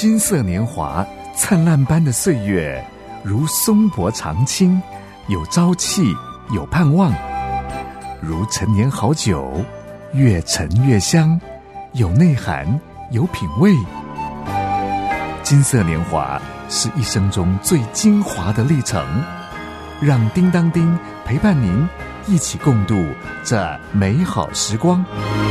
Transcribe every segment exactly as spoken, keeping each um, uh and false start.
金色年华，灿烂般的岁月，如松柏长青，有朝气，有盼望；如陈年好酒，越陈越香，有内涵，有品味。金色年华是一生中最精华的历程，让叮当叮陪伴您一起共度这美好时光。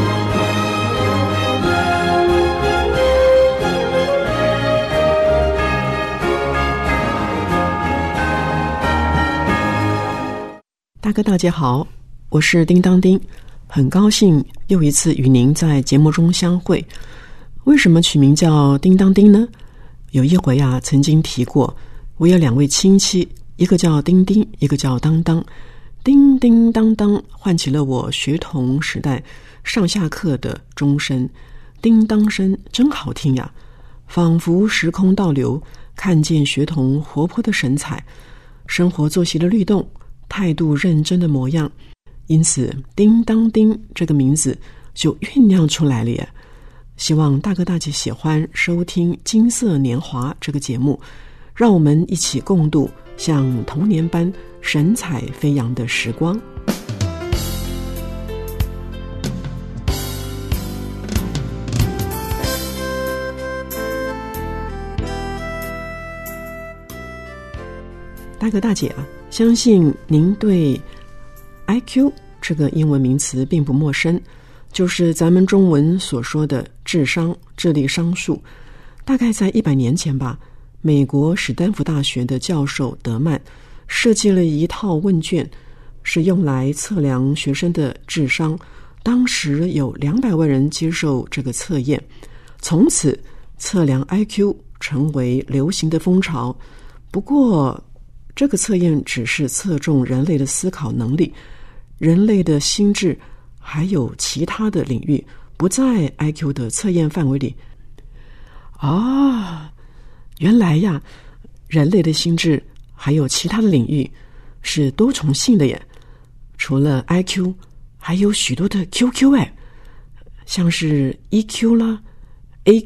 大哥大姐好，我是叮当叮，很高兴又一次与您在节目中相会。为什么取名叫叮当叮呢？有一回啊，曾经提过，我有两位亲戚，一个叫叮叮，一个叫当当。叮叮当当唤起了我学童时代上下课的钟声，叮当声真好听呀，仿佛时空倒流，看见学童活泼的神采，生活作息的律动，态度认真的模样，因此叮当叮这个名字就酝酿出来了耶。希望大哥大姐喜欢收听金色年华这个节目，让我们一起共度像童年般神采飞扬的时光。大哥大姐啊，相信您对 I Q 这个英文名词并不陌生，就是咱们中文所说的智商、智力商数。大概在一百年前吧，美国史丹福大学的教授德曼设计了一套问卷，是用来测量学生的智商。当时有两百万人接受这个测验，从此测量 I Q 成为流行的风潮。不过这个测验只是侧重人类的思考能力，人类的心智还有其他的领域不在 I Q 的测验范围里。啊，原来呀，人类的心智还有其他的领域是多重性的耶。除了 I Q， 还有许多的 Q Q 哎，像是 E Q 啦、A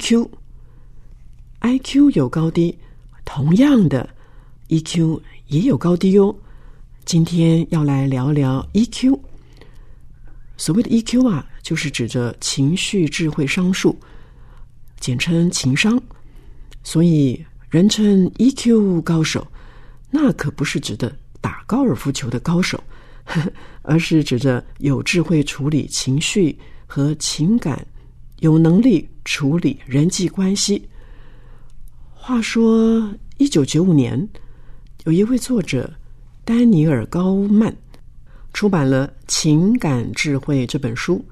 Q。I Q 有高低，同样的 E Q 也有高低哦。今天要来聊聊 E Q。所谓的 E Q 啊，就是指着情绪智慧商数，简称情商。所以人称 E Q 高手，那可不是指的打高尔夫球的高手，呵呵，而是指着有智慧处理情绪和情感，有能力处理人际关系。话说一九九五年，有一位作者丹尼尔·高曼出版了《情感智慧》这本书。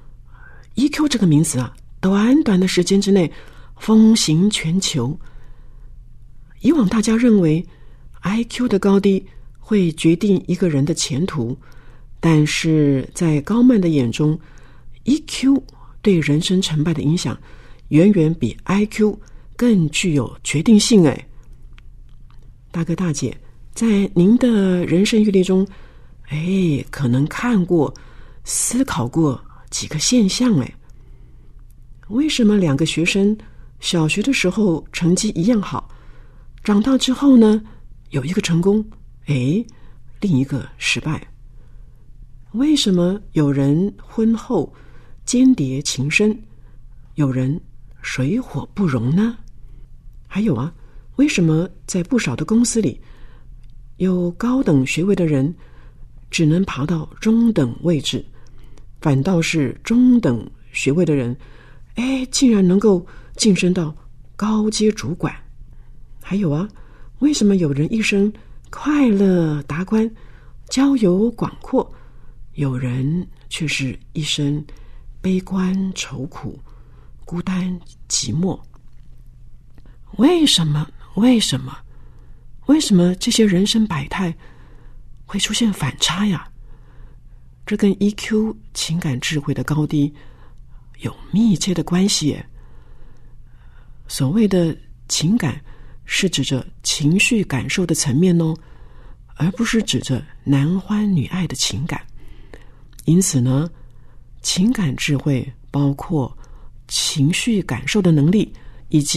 E Q 这个名词啊，短短的时间之内风行全球。以往大家认为 I Q 的高低会决定一个人的前途，但是在高曼的眼中， E Q 对人生成败的影响远远比 I Q 更具有决定性哎。大哥大姐，在您的人生阅历中，哎，可能看过、思考过几个现象哎。为什么两个学生小学的时候成绩一样好，长大之后呢，有一个成功，哎，另一个失败？为什么有人婚后间谍情深，有人水火不容呢？还有啊，为什么在不少的公司里，有高等学位的人只能爬到中等位置，反倒是中等学位的人，哎，竟然能够晋升到高阶主管？还有啊，为什么有人一生快乐达观，交友广阔，有人却是一生悲观愁苦，孤单寂寞？为什么？为什么？为什么这些人生百态会出现反差呀？这跟 E Q 情感智慧的高低有密切的关系耶。所谓的情感是指着情绪感受的层面哦，而不是指着男欢女爱的情感。因此呢，情感智慧包括情绪感受的能力以及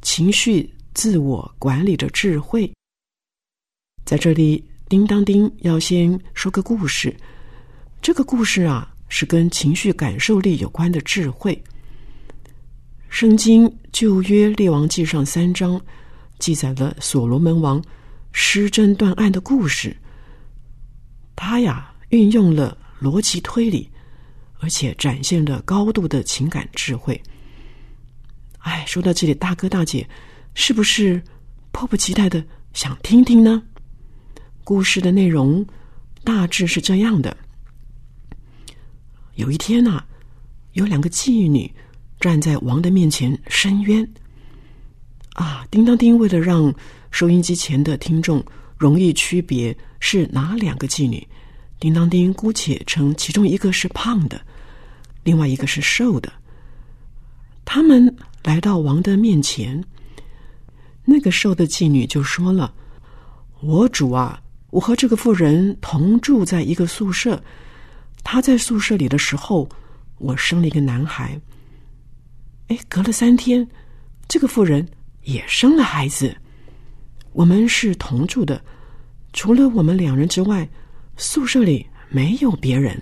情绪自我管理的智慧。在这里，叮当叮要先说个故事。这个故事啊，是跟情绪感受力有关的智慧。圣经旧约列王记上三章记载了所罗门王失贞断案的故事。他呀运用了逻辑推理，而且展现了高度的情感智慧。哎，说到这里，大哥大姐是不是迫不及待的想听听呢？故事的内容大致是这样的。有一天啊，有两个妓女站在王的面前申冤。啊，叮当叮为了让收音机前的听众容易区别是哪两个妓女，叮当叮姑且称其中一个是胖的，另外一个是瘦的。他们来到王的面前，那个瘦的妓女就说了：我主啊，我和这个妇人同住在一个宿舍，她在宿舍里的时候，我生了一个男孩。哎，隔了三天，这个妇人也生了孩子。我们是同住的，除了我们两人之外，宿舍里没有别人。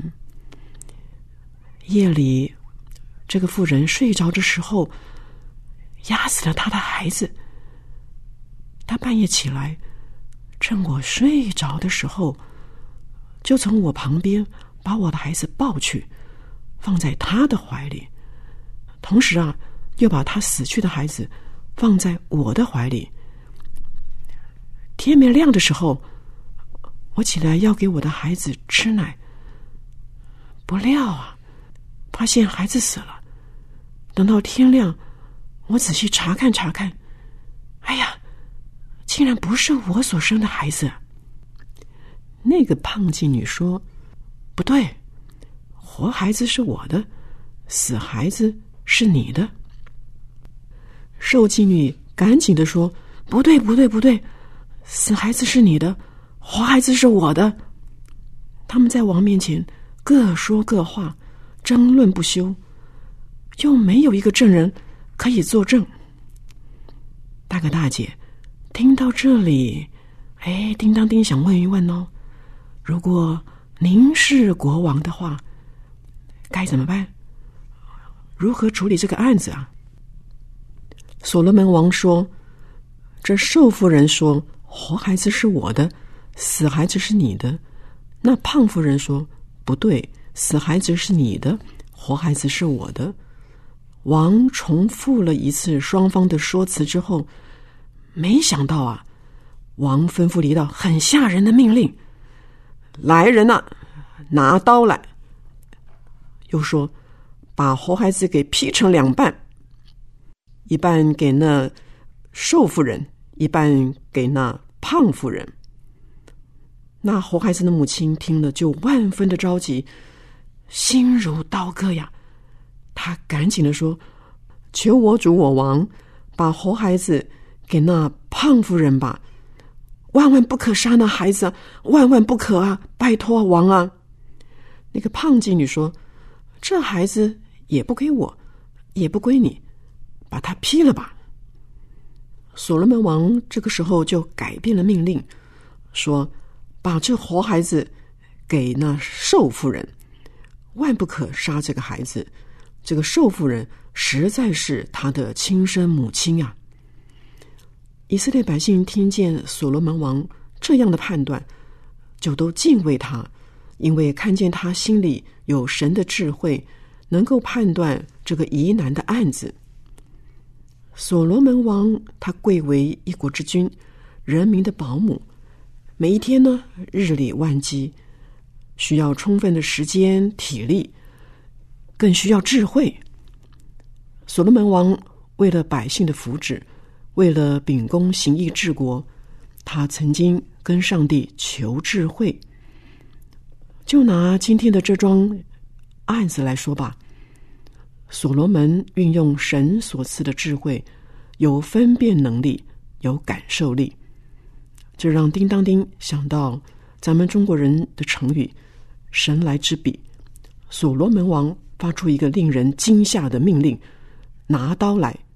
夜里，这个妇人睡着的时候，压死了她的孩子。她半夜起来，趁我睡着的时候，就从我旁边把我的孩子抱去，放在她的怀里，同时啊，又把她死去的孩子放在我的怀里。天没亮的时候，我起来要给我的孩子吃奶，不料啊，发现孩子死了。等到天亮，我仔细查看查看，哎呀，竟然不是我所生的孩子。那个胖妓女说：不对，活孩子是我的，死孩子是你的。瘦妓女赶紧地说：不对不对不对，死孩子是你的，活孩子是我的。他们在王面前各说各话，争论不休，又没有一个证人可以作证。大哥大姐听到这里，哎，叮当叮想问一问哦，如果您是国王的话，该怎么办？如何处理这个案子啊？所罗门王说：这瘦妇人说活孩子是我的，死孩子是你的。那胖妇人说：不对，死孩子是你的，活孩子是我的。王重复了一次双方的说辞之后，没想到啊，王吩咐了一道很吓人的命令：来人啊，拿刀来。又说：把活孩子给劈成两半，一半给那瘦妇人，一半给那胖妇人。那活孩子的母亲听了就万分的着急，心如刀割呀。他赶紧的说：求我主我王，把活孩子给那胖妇人吧，万万不可杀那孩子，万万不可啊，拜托王啊。那个胖妓女说：这孩子也不归我，也不归你，把他劈了吧。所罗门王这个时候就改变了命令，说：把这活孩子给那瘦妇人，万不可杀这个孩子。这个瘦妇人实在是他的亲生母亲啊。以色列百姓听见所罗门王这样的判断，就都敬畏他，因为看见他心里有神的智慧，能够判断这个疑难的案子。所罗门王他贵为一国之君，人民的保姆，每一天呢日理万机，需要充分的时间体力，更需要智慧。所罗门王为了百姓的福祉，为了秉公行义治国，他曾经跟上帝求智慧。就拿今天的这桩案子来说吧，所罗门运用神所赐的智慧，有分辨能力，有感受力，这让叮当叮想到咱们中国人的成语神来之笔。所罗门王发出一个令人惊吓的命令：拿刀来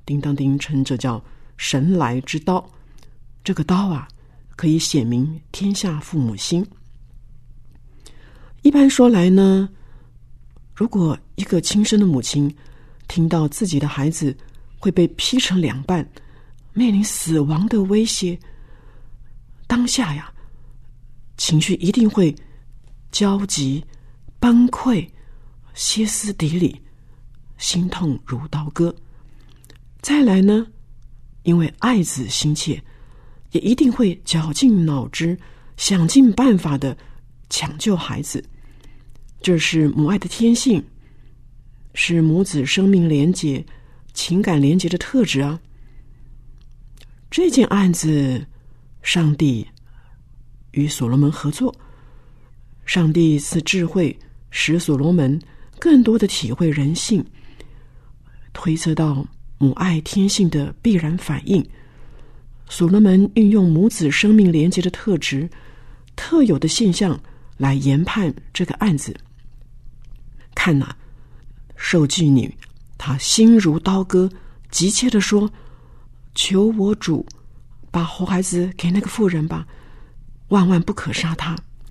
叮当叮称这叫神来之刀。这个刀啊，可以显明天下父母心。一般说来呢，如果一个亲生的母亲听到自己的孩子会被劈成两半，面临死亡的威胁，当下呀，情绪一定会焦急、崩溃、歇斯底里，心痛如刀割。再来呢，因为爱子心切，也一定会绞尽脑汁，想尽办法的抢救孩子。这是母爱的天性，是母子生命连结、情感连结的特质啊。这件案子，上帝与所罗门合作，上帝赐智慧，使所罗门更多的体会人性，推测到母爱天性的必然反应。所罗门运用母子生命连结的特质、特有的现象来研判这个案子。看哪、啊，受妓女她心如刀割，急切地说：“求我主把活孩子给那个妇人吧，万万不可杀他。”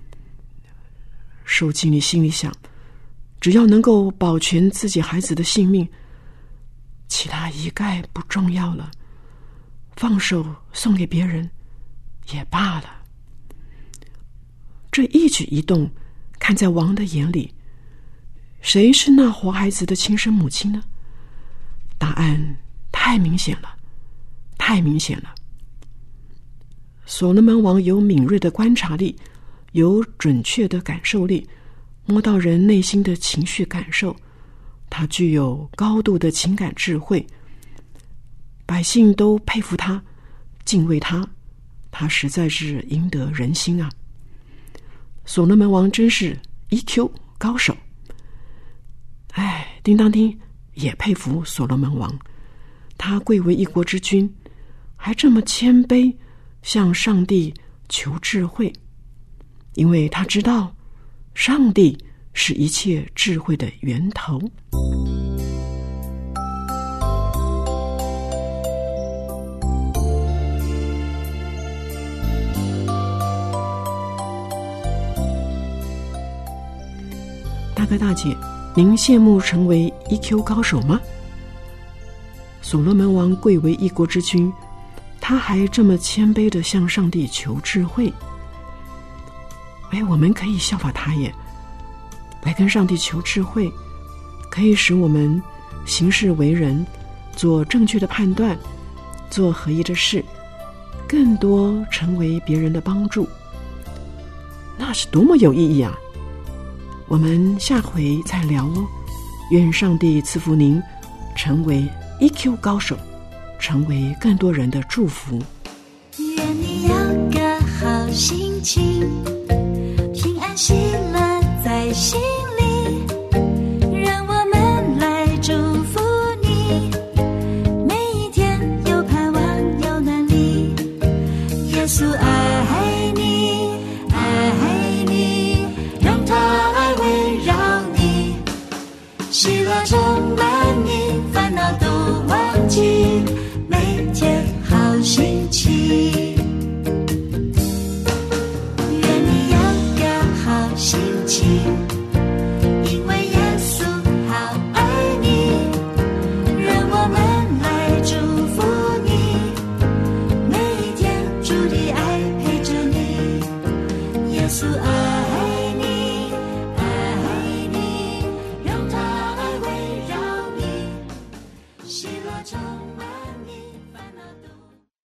受妓女心里想，只要能够保全自己孩子的性命，其他一概不重要了，放手送给别人也罢了。这一举一动，看在王的眼里，谁是那活孩子的亲生母亲呢？答案太明显了，太明显了。所罗门王有敏锐的观察力，有准确的感受力，摸到人内心的情绪感受，他具有高度的情感智慧，百姓都佩服他，敬畏他，他实在是赢得人心啊。所罗门王真是 E Q 高手。哎，叮当叮也佩服所罗门王，他贵为一国之君，还这么谦卑，向上帝求智慧，因为他知道上帝是一切智慧的源头。大哥大姐，您羡慕成为 E Q 高手吗？所罗门王贵为一国之君，他还这么谦卑地向上帝求智慧。哎，我们可以效法他耶，来跟上帝求智慧，可以使我们行事为人做正确的判断，做合一的事，更多成为别人的帮助，那是多么有意义啊！我们下回再聊哦。愿上帝赐福您，成为 E Q 高手，成为更多人的祝福。 愿你有个好心情，平安喜乐在心里，让我们来祝福你，每一天有盼望有能力。耶稣爱你爱你，让他爱围绕你，喜乐充满你，烦恼都忘记，每天好心情。耶稣爱